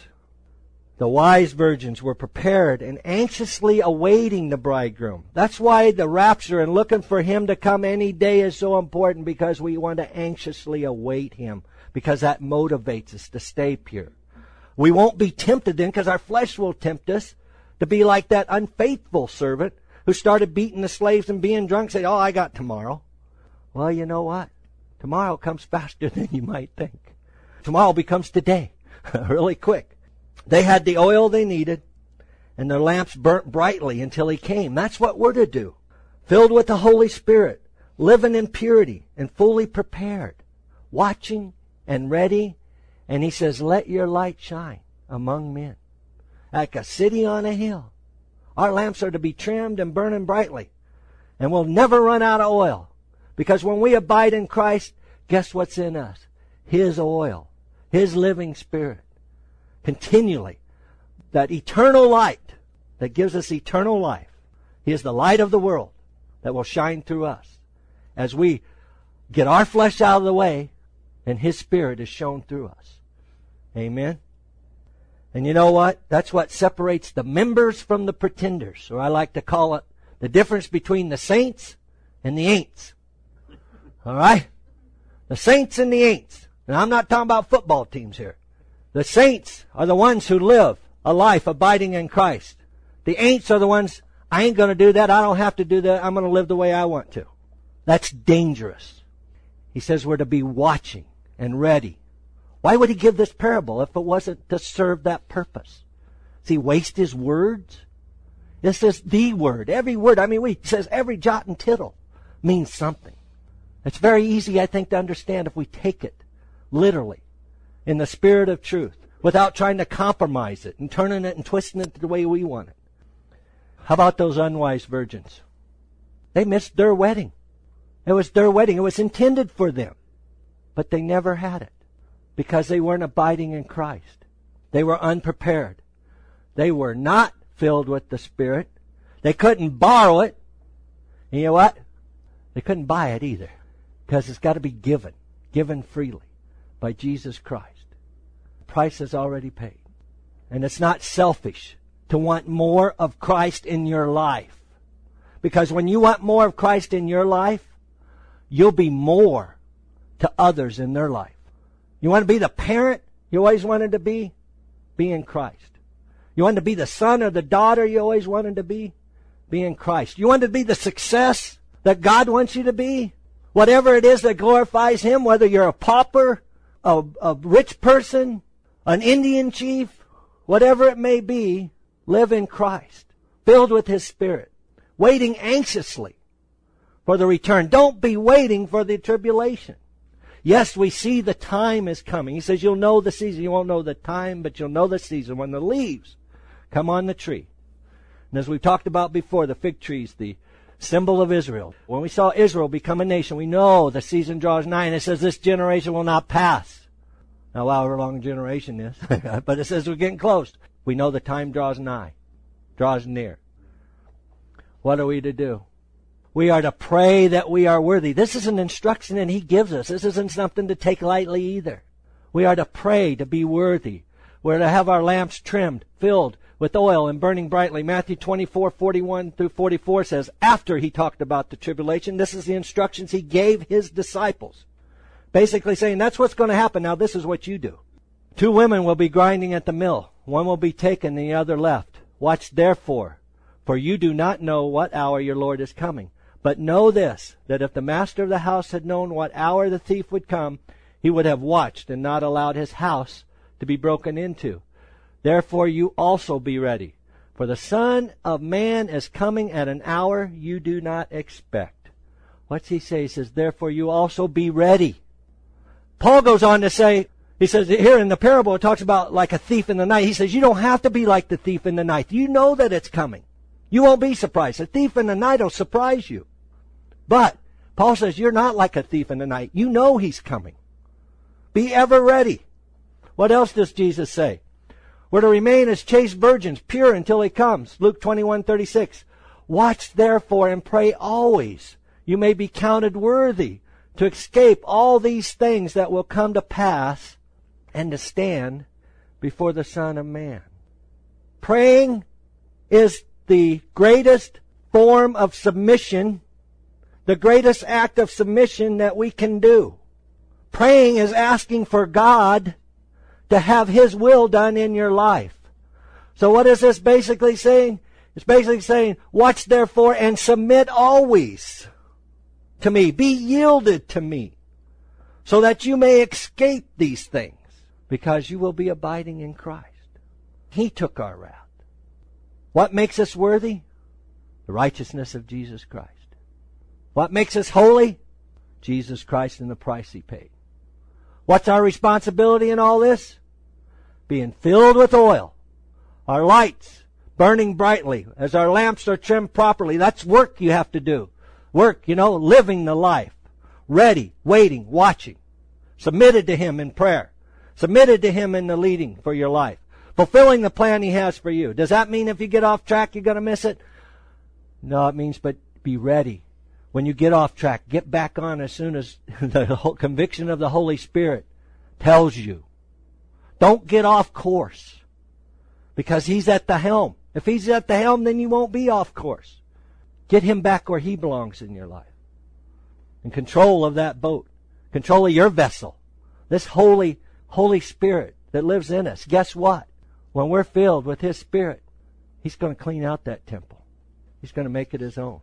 The wise virgins were prepared and anxiously awaiting the bridegroom. That's why the rapture and looking for Him to come any day is so important, because we want to anxiously await Him, because that motivates us to stay pure. We won't be tempted then, because our flesh will tempt us to be like that unfaithful servant who started beating the slaves and being drunk, say, I got tomorrow. Well, you know what? Tomorrow comes faster than you might think. Tomorrow becomes today, really quick. They had the oil they needed, and their lamps burnt brightly until He came. That's what we're to do. Filled with the Holy Spirit, living in purity and fully prepared, watching and ready. And He says, let your light shine among men, like a city on a hill. Our lamps are to be trimmed and burning brightly, and we'll never run out of oil. Because when we abide in Christ, guess what's in us? His oil, His living Spirit. Continually. That eternal light that gives us eternal life. He is the light of the world that will shine through us as we get our flesh out of the way and His Spirit is shown through us. Amen? And you know what? That's what separates the members from the pretenders. Or I like to call it the difference between the saints and the ain'ts. All right? The saints and the ain'ts. Now I'm not talking about football teams here. The saints are the ones who live a life abiding in Christ. The ain'ts are the ones, I ain't going to do that. I don't have to do that. I'm going to live the way I want to. That's dangerous. He says we're to be watching and ready. Why would He give this parable if it wasn't to serve that purpose? Does He waste His words? This is the word. Every word. He says every jot and tittle means something. It's very easy, I think, to understand if we take it literally, in the spirit of truth, without trying to compromise it and turning it and twisting it the way we want it. How about those unwise virgins? They missed their wedding. It was their wedding. It was intended for them. But they never had it because they weren't abiding in Christ. They were unprepared. They were not filled with the Spirit. They couldn't borrow it. And you know what? They couldn't buy it either, because it's got to be given freely by Jesus Christ. The price is already paid. And it's not selfish to want more of Christ in your life. Because when you want more of Christ in your life, you'll be more to others in their life. You want to be the parent you always wanted to be? Be in Christ. You want to be the son or the daughter you always wanted to be? Be in Christ. You want to be the success that God wants you to be? Whatever it is that glorifies Him, whether you're a pauper, a rich person, an Indian chief, whatever it may be, live in Christ, filled with His Spirit, waiting anxiously for the return. Don't be waiting for the tribulation. Yes, we see the time is coming. He says you'll know the season. You won't know the time, but you'll know the season when the leaves come on the tree. And as we've talked about before, the fig tree is the symbol of Israel. When we saw Israel become a nation, we know the season draws nigh, and it says this generation will not pass. Now, however long a generation is, but it says we're getting close. We know the time draws nigh, draws near. What are we to do? We are to pray that we are worthy. This is an instruction that He gives us. This isn't something to take lightly either. We are to pray to be worthy. We're to have our lamps trimmed, filled with oil and burning brightly. Matthew 24:41 through 44 says, after He talked about the tribulation, this is the instructions He gave His disciples. Basically saying, that's what's going to happen. Now this is what you do. 2 women will be grinding at the mill. One will be taken, the other left. Watch therefore, for you do not know what hour your Lord is coming. But know this, that if the master of the house had known what hour the thief would come, he would have watched and not allowed his house to be broken into. Therefore you also be ready, for the Son of Man is coming at an hour you do not expect. What's he say? He says, therefore you also be ready. Paul goes on to say, he says here in the parable, it talks about like a thief in the night. He says, you don't have to be like the thief in the night. You know that it's coming. You won't be surprised. A thief in the night will surprise you. But Paul says you're not like a thief in the night. You know He's coming. Be ever ready. What else does Jesus say? We're to remain as chaste virgins, pure until He comes. Luke 21:36. Watch therefore and pray always. You may be counted worthy to escape all these things that will come to pass and to stand before the Son of Man. Praying is the greatest form of submission, the greatest act of submission that we can do. Praying is asking for God to have His will done in your life. So what is this basically saying? It's basically saying, watch therefore and submit always to Me. Be yielded to Me, so that you may escape these things, because you will be abiding in Christ. He took our wrath. What makes us worthy? The righteousness of Jesus Christ. What makes us holy? Jesus Christ and the price He paid. What's our responsibility in all this? Being filled with oil. Our lights burning brightly as our lamps are trimmed properly. That's work you have to do. Work, living the life. Ready, waiting, watching. Submitted to Him in prayer. Submitted to Him in the leading for your life. Fulfilling the plan He has for you. Does that mean if you get off track, you're going to miss it? No, it means, but be ready. When you get off track, get back on as soon as the whole conviction of the Holy Spirit tells you. Don't get off course, because He's at the helm. If He's at the helm, then you won't be off course. Get Him back where He belongs in your life. In control of that boat. Control of your vessel. This Holy Spirit that lives in us. Guess what? When we're filled with His Spirit, He's going to clean out that temple. He's going to make it His own.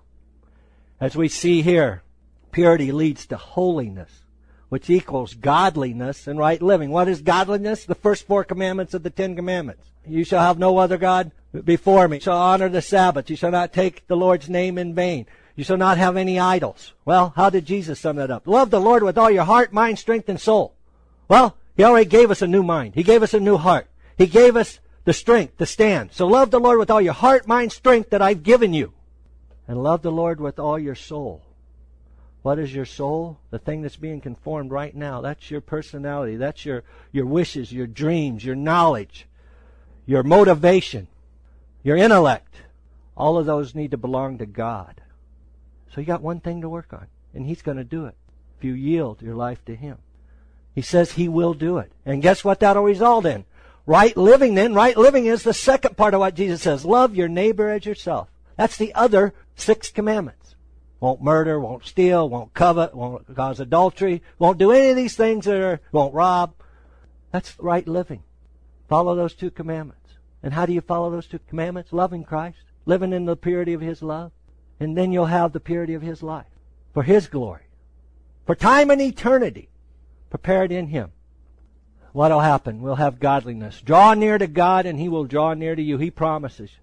As we see here, purity leads to holiness, which equals godliness and right living. What is godliness? The first 4 commandments of the 10 commandments. You shall have no other God before Me. You shall honor the Sabbath. You shall not take the Lord's name in vain. You shall not have any idols. Well, how did Jesus sum that up? Love the Lord with all your heart, mind, strength, and soul. Well, He already gave us a new mind. He gave us a new heart. He gave us the strength to stand. So love the Lord with all your heart, mind, strength that I've given you. And love the Lord with all your soul. What is your soul? The thing that's being conformed right now. That's your personality. That's your wishes, your dreams, your knowledge, your motivation, your intellect. All of those need to belong to God. So you got one thing to work on, and He's going to do it if you yield your life to Him. He says He will do it. And guess what that'll result in? Right living then. Right living is the second part of what Jesus says. Love your neighbor as yourself. That's the other 6 commandments. Won't murder, won't steal, won't covet, won't cause adultery, won't do any of these things won't rob. That's right living. Follow those 2 commandments. And how do you follow those 2 commandments? Loving Christ, living in the purity of His love, and then you'll have the purity of His life. for His glory, for time and eternity, prepared in Him. What will happen? We'll have godliness. Draw near to God and He will draw near to you. He promises.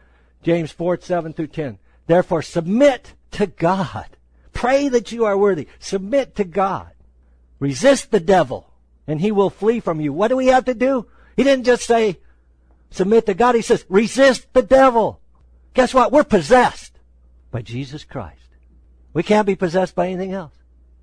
James 4:7-10. Therefore submit to God. Pray that you are worthy. Submit to God. Resist the devil and he will flee from you. What do we have to do? He didn't just say submit to God. He says resist the devil. Guess what? We're possessed by Jesus Christ. We can't be possessed by anything else.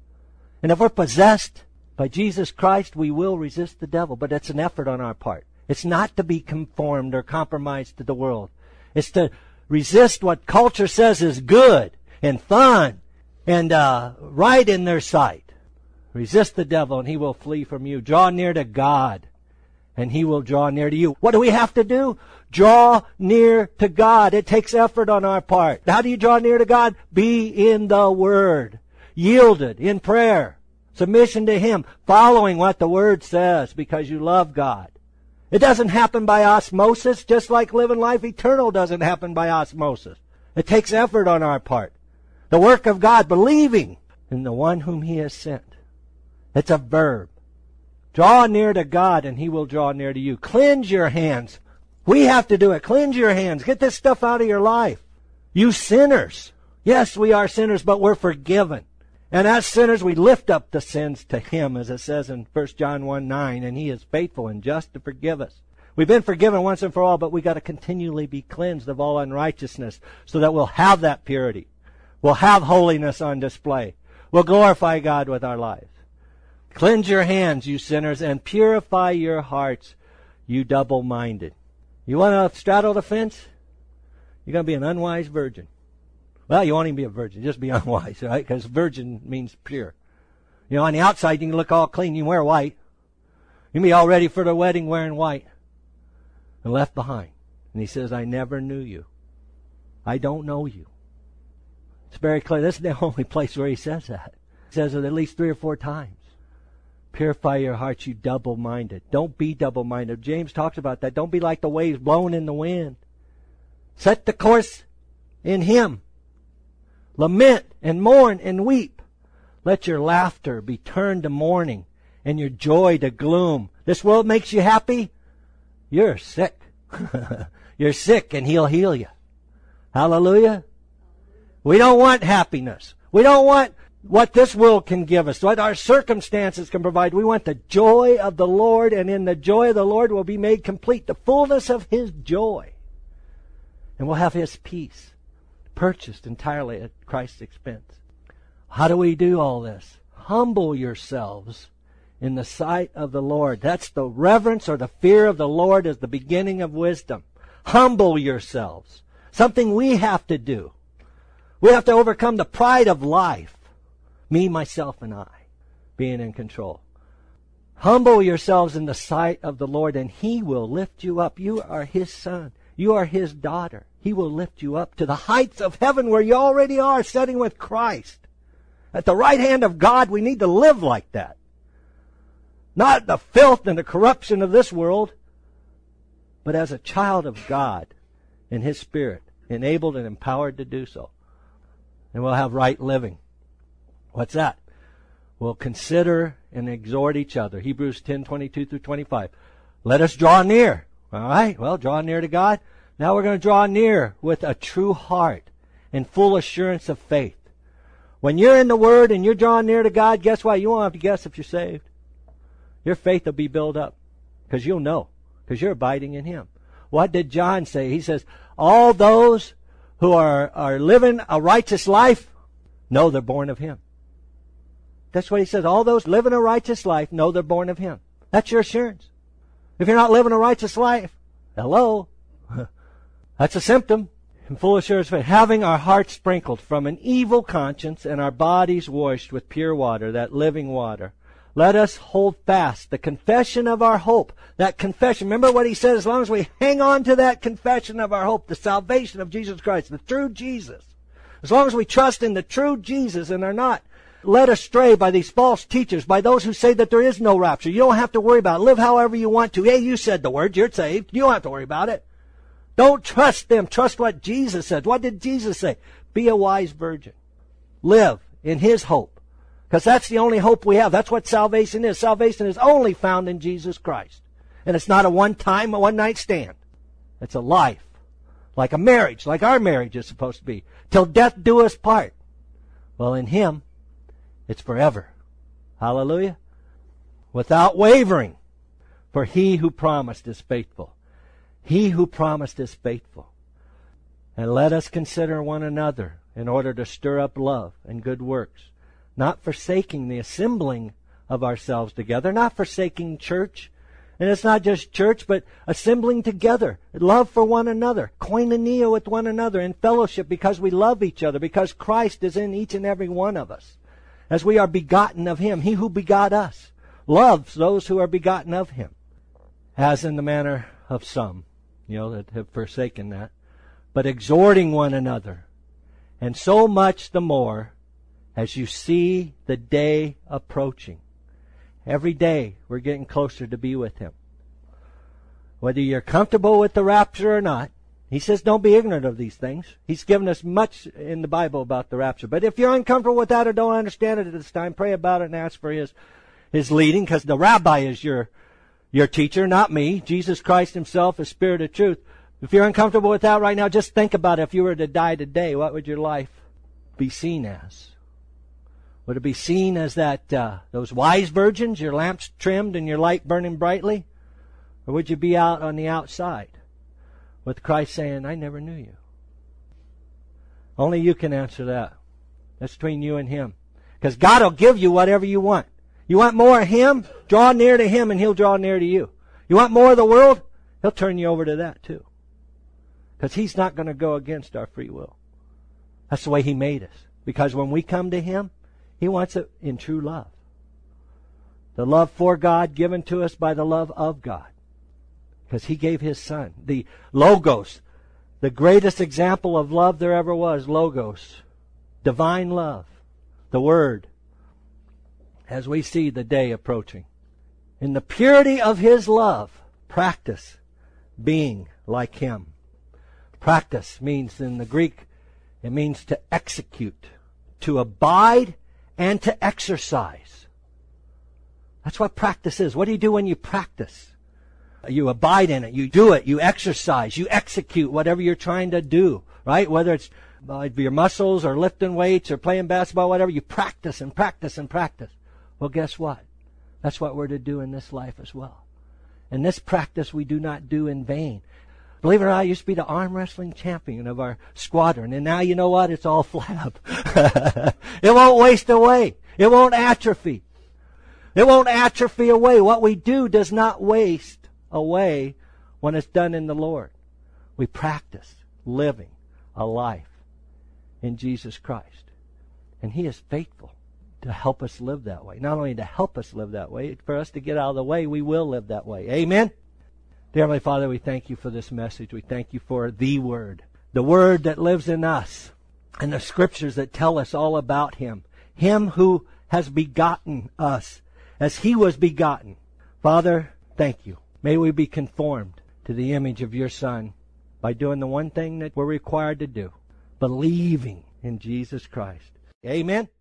And if we're possessed by Jesus Christ, we will resist the devil. But it's an effort on our part. It's not to be conformed or compromised to the world. It's to resist what culture says is good and fun and right in their sight. Resist the devil and he will flee from you. Draw near to God and he will draw near to you. What do we have to do? Draw near to God. It takes effort on our part. How do you draw near to God? Be in the Word. Yielded in prayer. Submission to Him. Following what the Word says because you love God. It doesn't happen by osmosis, just like living life eternal doesn't happen by osmosis. It takes effort on our part. The work of God, believing in the one whom He has sent. It's a verb. Draw near to God and He will draw near to you. Cleanse your hands. We have to do it. Cleanse your hands. Get this stuff out of your life. You sinners. Yes, we are sinners, but we're forgiven. And as sinners, we lift up the sins to Him, as it says in 1 John 1:9, and He is faithful and just to forgive us. We've been forgiven once and for all, but we got to continually be cleansed of all unrighteousness so that we'll have that purity. We'll have holiness on display. We'll glorify God with our lives. Cleanse your hands, you sinners, and purify your hearts, you double-minded. You want to straddle the fence? You're going to be an unwise virgin. Well, you won't even be a virgin. Just be unwise, right? Because virgin means pure. You know, on the outside, you can look all clean. You can wear white. You can be all ready for the wedding wearing white. And left behind. And He says, I never knew you. I don't know you. It's very clear. This is the only place where He says that. He says it at least 3 or 4 times. Purify your hearts, you double-minded. Don't be double-minded. James talks about that. Don't be like the waves blown in the wind. Set the course in Him. Lament and mourn and weep. Let your laughter be turned to mourning and your joy to gloom. This world makes you happy? You're sick. You're sick and He'll heal you. Hallelujah. We don't want happiness. We don't want what this world can give us, what our circumstances can provide. We want the joy of the Lord, and in the joy of the Lord will be made complete the fullness of His joy. And we'll have His peace, purchased entirely at Christ's expense. How do we do all this? Humble yourselves in the sight of the Lord. That's the reverence or the fear of the Lord is the beginning of wisdom. Humble yourselves. Something we have to do. We have to overcome the pride of life. Me, myself, and I. Being in control. Humble yourselves in the sight of the Lord and He will lift you up. You are His son. You are His daughter. He will lift you up to the heights of heaven where you already are, sitting with Christ. At the right hand of God, we need to live like that. Not the filth and the corruption of this world, but as a child of God in His Spirit, enabled and empowered to do so. And we'll have right living. What's that? We'll consider and exhort each other. Hebrews 10:22-25. Let us draw near. All right, well, draw near to God. Now we're going to draw near with a true heart and full assurance of faith. When you're in the Word and you're drawing near to God, guess what? You won't have to guess if you're saved. Your faith will be built up because you'll know, because you're abiding in Him. What did John say? He says, all those who are living a righteous life know they're born of Him. That's what he says. All those living a righteous life know they're born of Him. That's your assurance. If you're not living a righteous life, hello, that's a symptom. In full assurance, having our hearts sprinkled from an evil conscience and our bodies washed with pure water, that living water, let us hold fast the confession of our hope. That confession, remember what he said, as long as we hang on to that confession of our hope, the salvation of Jesus Christ, the true Jesus, as long as we trust in the true Jesus and are not led astray by these false teachers, by those who say that there is no rapture. You don't have to worry about it. Live however you want to. Hey, you said the word. You're saved. You don't have to worry about it. Don't trust them. Trust what Jesus said. What did Jesus say? Be a wise virgin. Live in His hope. Because that's the only hope we have. That's what salvation is. Salvation is only found in Jesus Christ. And it's not a one-time, a one-night stand. It's a life. Like a marriage, like our marriage is supposed to be. Till death do us part. Well, in Him, it's forever. Hallelujah. Without wavering. For He who promised is faithful. He who promised is faithful. And let us consider one another in order to stir up love and good works, not forsaking the assembling of ourselves together, not forsaking church. And it's not just church, but assembling together, love for one another, koinonia with one another, in fellowship, because we love each other, because Christ is in each and every one of us. As we are begotten of Him, He who begot us loves those who are begotten of Him, as in the manner of some, that have forsaken that, but exhorting one another, and so much the more as you see the day approaching. Every day we're getting closer to be with Him. Whether you're comfortable with the rapture or not, He says don't be ignorant of these things. He's given us much in the Bible about the rapture. But if you're uncomfortable with that or don't understand it at this time, pray about it and ask for His leading, because the rabbi is your teacher, not me. Jesus Christ Himself is Spirit of truth. If you're uncomfortable with that right now, just think about it. If you were to die today, what would your life be seen as? Would it be seen as that those wise virgins, your lamps trimmed and your light burning brightly? Or would you be out on the outside with Christ saying, I never knew you? Only you can answer that. That's between you and Him. Because God will give you whatever you want. You want more of Him? Draw near to Him and He'll draw near to you. You want more of the world? He'll turn you over to that too. Because He's not going to go against our free will. That's the way He made us. Because when we come to Him, He wants it in true love. The love for God given to us by the love of God. Because He gave His Son. The Logos, the greatest example of love there ever was, Logos. Divine love. The Word. As we see the day approaching. In the purity of His love, practice being like Him. Practice means, in the Greek, it means to execute, to abide, and to exercise. That's what practice is. What do you do when you practice? You abide in it. You do it. You exercise. You execute whatever you're trying to do, right? Whether it's your muscles or lifting weights or playing basketball, whatever, you practice and practice and practice. Well, guess what? That's what we're to do in this life as well. And this practice we do not do in vain. Believe it or not, I used to be the arm wrestling champion of our squadron. And now you know what? It's all flab. It won't waste away. It won't atrophy. It won't atrophy away. What we do does not waste away when it's done in the Lord. We practice living a life in Jesus Christ. And He is faithful to help us live that way. Not only to help us live that way, for us to get out of the way, we will live that way. Amen? Dear Heavenly Father, we thank You for this message. We thank You for the Word that lives in us, and the Scriptures that tell us all about Him. Him who has begotten us as He was begotten. Father, thank You. May we be conformed to the image of Your Son by doing the one thing that we're required to do, believing in Jesus Christ. Amen.